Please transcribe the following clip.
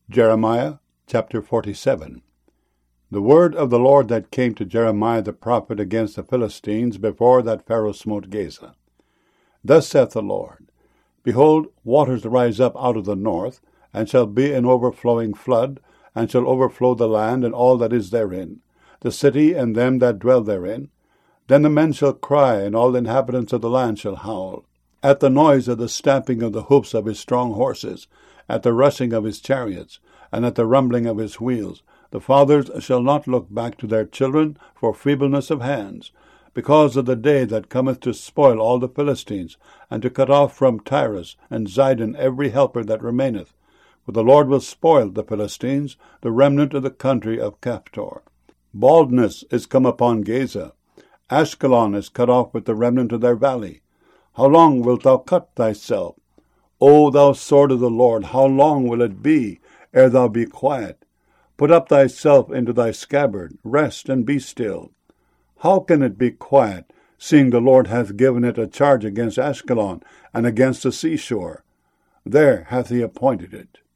Jeremiah chapter 47. The word of the Lord that came to Jeremiah the prophet against the Philistines before that Pharaoh smote Gaza. Thus saith the Lord, Behold, waters rise up out of the north, and shall be an overflowing flood, and shall overflow the land and all that is therein, the city and them that dwell therein. Then the men shall cry, and all the inhabitants of the land shall howl, at the noise of the stamping of the hoofs of his strong horses, at the rushing of his chariots, and at the rumbling of his wheels. The fathers shall not look back to their children for feebleness of hands, because of the day that cometh to spoil all the Philistines, and to cut off from Tyrus and Zidon every helper that remaineth. For the Lord will spoil the Philistines, the remnant of the country of Caphtor. Baldness is come upon Gaza. Ashkelon is cut off with the remnant of their valley. How long wilt thou cut thyself? O thou sword of the Lord, how long will it be ere thou be quiet? Put up thyself into thy scabbard, rest and be still. How can it be quiet, seeing the Lord hath given it a charge against Ashkelon, and against the seashore? There hath he appointed it.